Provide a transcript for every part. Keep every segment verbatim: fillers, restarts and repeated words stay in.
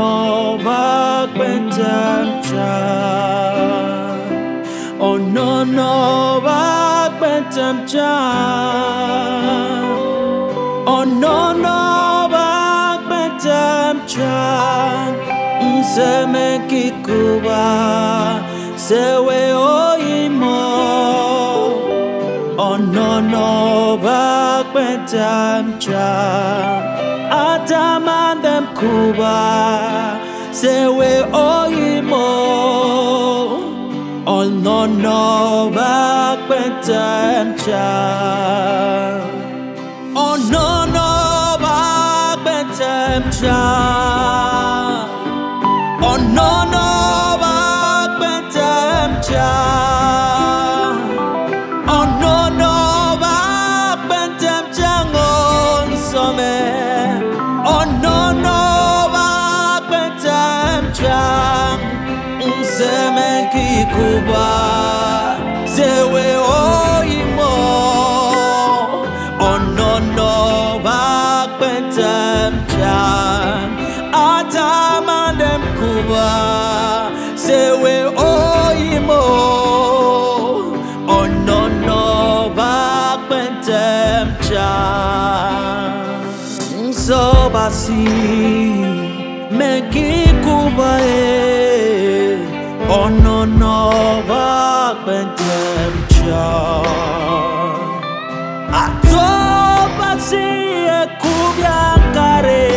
no back bentamcha. Oh no no back bentamcha. Oh no no back bentamcha. Mseme kikuba sewe oimo. Oh no no back bentamcha. Atamandem kuba sewe oimo. Oh no no back bentamcha. Oh no no back bentamcha. Oh no no back bentamcha. Oh no no back bentamcha ngon some. Oh no no back bentamcha. Mseme kikuba sewe oimo. Oh no no back bentamcha. Atamandem kuba sewe oimo. Oh no no back bentamcha. So basi meki kuba e. Oh no no back bentamcha. Ato basi e kubya kare.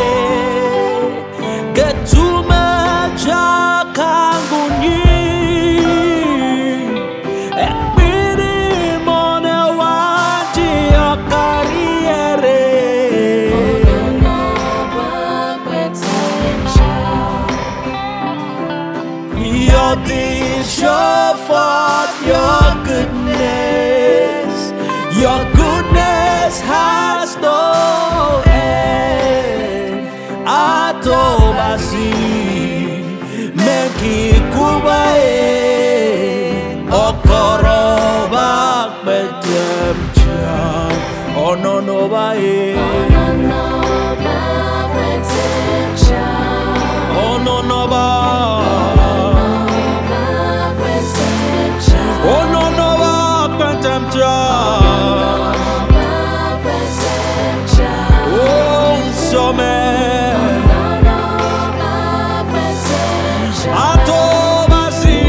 Getuma jakanguni. Ekbiri mone waji okariere. Your deeds show forth your goodness. Your goodness has no end. Atobasi meki kubae okoro back bentamcha. Oh no no bae. Oh no no back bentamcha. Oh no no bae. Oh no no back bentamcha. Oh some atobasi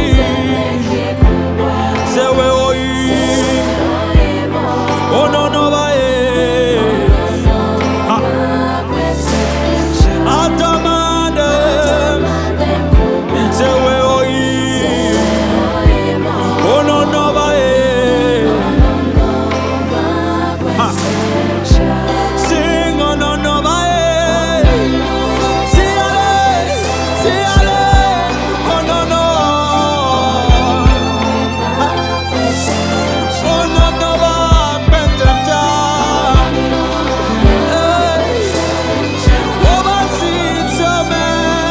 sewe oi. Oh no no bae. Atamande sewe oi. Oh no no bae. Sing oh no no bae. See ale, see ale. Oh no no. Oh no no back bentamcha. Oh basi some.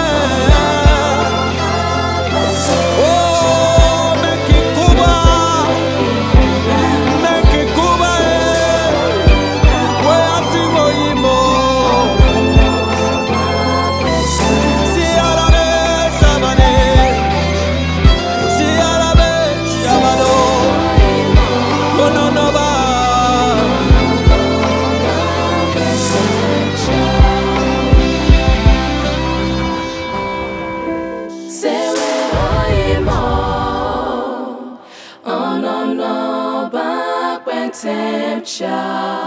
Oh make it kuba. Make it kuba. We atimo imo. Si arabe sabane. Si arabe shabado. Oh no no ba. Sewe oimo. Oh no no back bentamcha.